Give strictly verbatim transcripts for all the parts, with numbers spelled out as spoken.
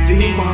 дыма,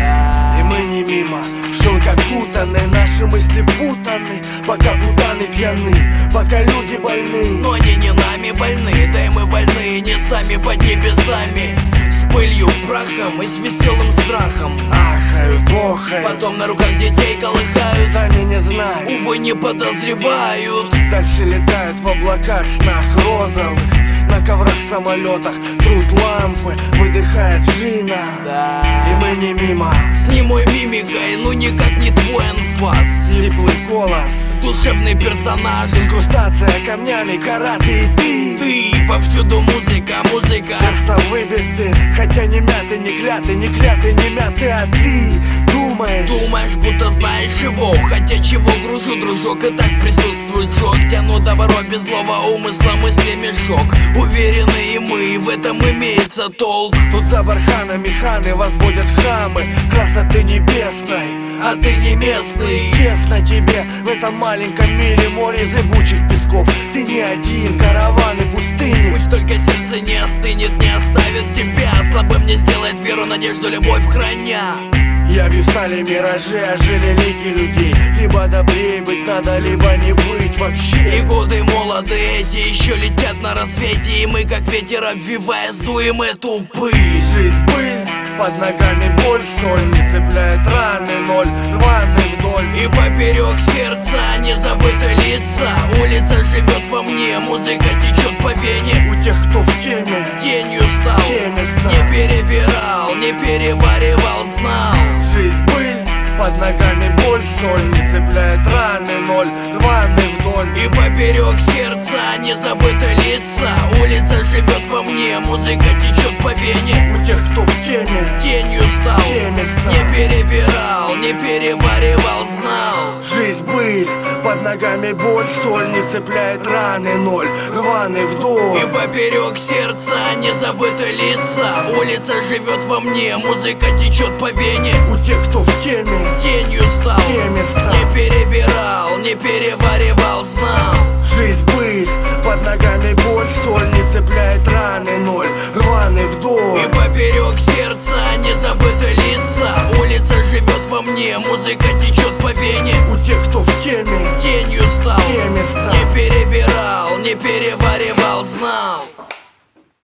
и мы не мимо. Шел как кутаны, наши мысли путаны, пока путаны пьяны, пока люди больны. Но они не нами больны, да и мы больны не сами под небесами. С пылью, прахом и с веселым страхом. Ахают, охают, Потом на руках детей колыхают. сами не знают, Увы, не подозревают. дальше летают в облаках, снах розовых. На коврах, самолетах трут лампы, выдыхает джина, Да. и мы не мимо. С немой мимикой, ну никак не твой анфас. Сиплый голос, Душевный персонаж. инкрустация камнями, караты и ты. Ты, повсюду музыка, музыка. Сердца выбиты, хотя не мяты, не кляты, не кляты, не мяты, а ты думаешь, Думаешь, будто знаешь его, хотя чего гружу, дружок, и так присутствует шок. Тяну добро без злого умысла, мысли мешок. Уверены и мы, в этом имеется толк. тут за барханами ханы возводят храмы красоты небесной, А ты не местный. тесно тебе в этом маленьком мире, море зыбучих песков. Ты не один, караваны пустыни. Пусть только сердце не остынет, не оставит тебя. Слабым не сделает веру, надежду, любовь храня. Явью стали миражи, ожили лики людей. Либо добрее быть надо, либо не быть И вообще. годы молоды эти еще летят на рассвете. И мы, как ветер обвивая, сдуем эту пыль. Жизнь пыль, под ногами боль, соль не цепляет раны, ноль рваный вдоль. И поперек сердца не забыты лица. Улица живет во мне, музыка течет по вене. У тех, кто в теме, Тенью стал, теме стал. не перебирал, не переваривал, знал. Жизнь пыль, под ногами боль, соль не цепляет раны, ноль рваный вдоль. И поперек сердца не забыты лица. Улица живет во мне, музыка течет по вене. У тех, кто в теме, Тенью стал, теме стал. не перебирал, не переваривал, знал. Жизнь пыль, под ногами боль, соль не цепляет раны, ноль рваный вдоль. И поперек сердца не забыты лица. Улица живет во мне, музыка течет по вене. У тех, кто в теме, Тенью стал, теме стал. не перебирал, не переваривал, знал. Жизнь пыль, под ногами боль, соль не цепляет раны, ноль рваный вдоль. И поперек сердца не забыты лица. Улица живет во мне, музыка течет по вене. У тех, кто в теме, Тенью стал, теме стал. не перебирал, не переваривал.